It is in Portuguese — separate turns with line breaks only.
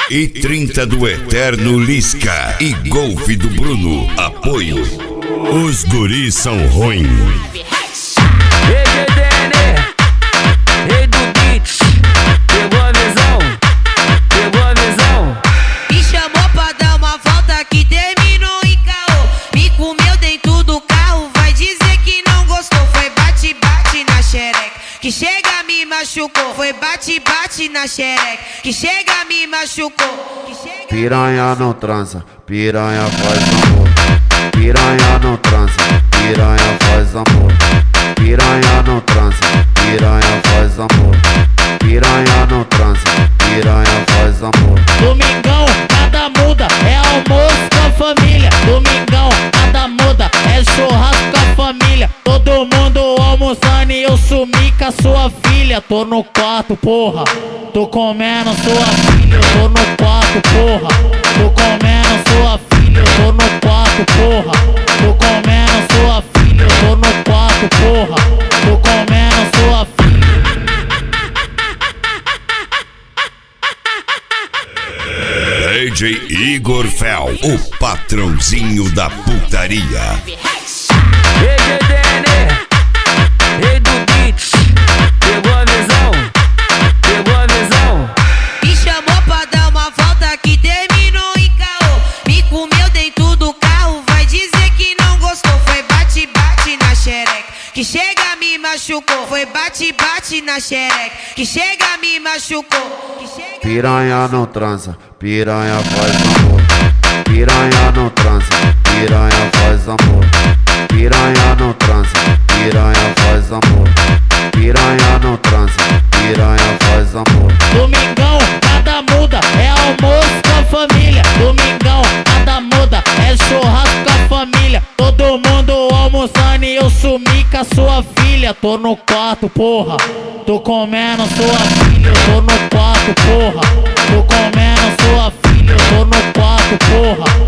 e 30 do Eterno Lisca e Golfe do Bruno. Apoio. Os guris são ruins.
Rei do beat, pegou a visão, pegou a visão.
Me chamou pra dar uma volta que terminou em caô. Me comeu dentro do carro, vai dizer que não gostou. Foi bate-bate na xereca, que chega me machucou. Foi bate-bate na xereca, que chega me machucou.
Piranha não transa, piranha faz amor. Piranha não transa, piranha faz amor. Piranha não transa, piranha faz amor. Piranha não transa, piranha faz amor.
Domingão, nada muda, é almoço com a família. Domingão, nada muda, é churrasco com a família. Todo mundo almoçando e eu sumi com a sua filha. Tô no quarto, porra, tô comendo sua filha. Tô no quarto, porra, tô comendo sua filha. Tô no quarto, porra, tô comendo sua filha. Tô no quarto, porra, tô comendo sua filha.
DJ Igor Fel, o patrãozinho da putaria.
Rei do beat, pegou a visão, pegou a visão.
Me chamou pra dar uma volta que terminou em caô. Me comeu dentro do carro, vai dizer que não gostou. Foi bate-bate na xereca, que chega me machucou. Foi bate-bate na xereca, que chega me machucou.
Piranha não transa, piranha faz amor. Piranha não transa, piranha faz amor. Piranha não transa, piranha faz amor. Piranha não transa, piranha faz amor.
Domingão, nada muda, é almoço com a família. Domingão, nada muda, é churrasco com a família. Todo mundo almoçando e eu sumi com a sua filha. Tô no quarto, porra, tô comendo sua filha. Tô no quarto, porra, tô comendo sua filha. Tô no quarto, porra,